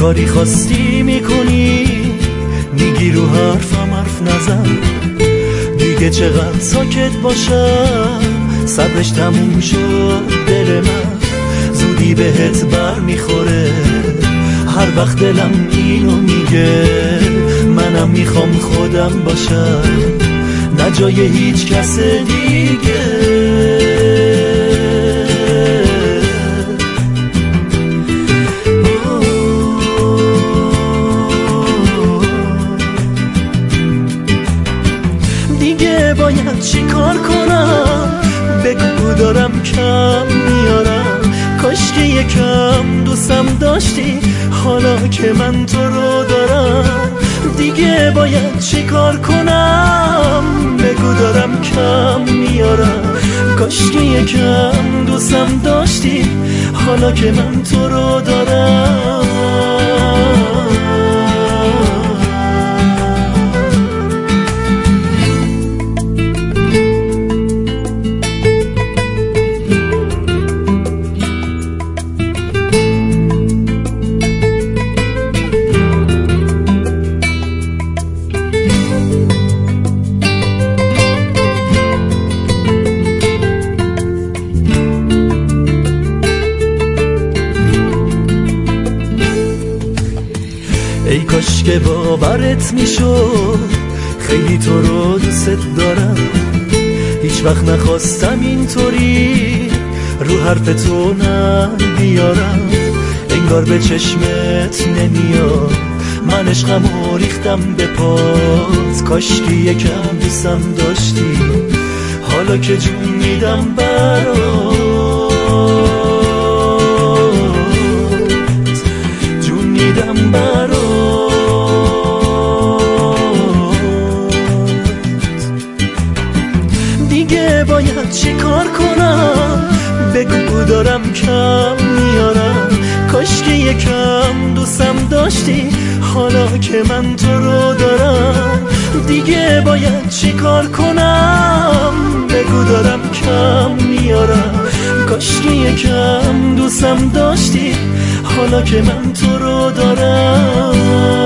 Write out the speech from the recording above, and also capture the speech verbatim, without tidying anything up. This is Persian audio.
کاری خواستی میکنی، میگی رو حرفم حرف نزن. دیگه چقدر ساکت باشم، صبرش تموم شد دل من. زودی بهت بر میخوره، هر وقت دلم اینو میگه. منم میخوام خودم باشم، نه جای هیچ کس دیگه. دیگه باید چی کار کنم؟ بگو دارم کم میارم. کاش که یکم دوستم داشتی حالا که من تو رو دارم. دیگه باید چی کار کنم؟ بگو دارم کم میارم. کاش که یکم دوستم داشتی حالا که من تو رو دارم. ای کاش که باورت میشد خیلی تو رو دوست دارم. هیچ وقت نخواستم اینطوری رو حرف تو نبیارم. انگار به چشمت نمیاد، من عشقمو ریختم به پات. کاش که یکم دوستم داشتی حالا که جون میدم برات. جون میدم برات. دیگه باید چی کار کنم؟ بگو دارم کم میارم. کاش که یکم دوستم داشتی حالا که من تو رو دارم. دیگه باید چی کار کنم؟ بگو دارم کم میارم. کاش که یکم دوستم داشتی حالا که من تو رو دارم.